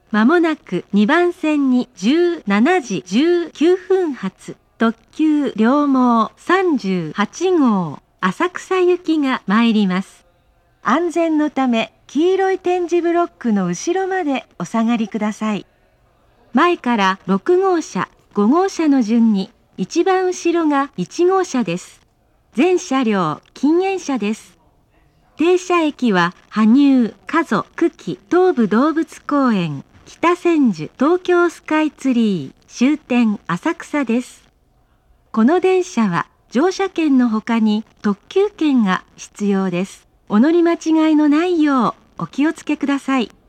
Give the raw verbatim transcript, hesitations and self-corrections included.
まもなくにばん線にじゅうしちじじゅうきゅうふん発特急両毛さんじゅうはちごう浅草行きが参ります。安全のため黄色い点字ブロックの後ろまでお下がりください。前からろくごうしゃ、ごごうしゃの順に一番後ろがいちごうしゃです。全車両禁煙車です。停車駅は羽生、加須、久喜、東武動物公園、北千住、東京スカイツリー、終点浅草です。この電車は乗車券のほかに特急券が必要です。お乗り間違いのないようお気をつけください。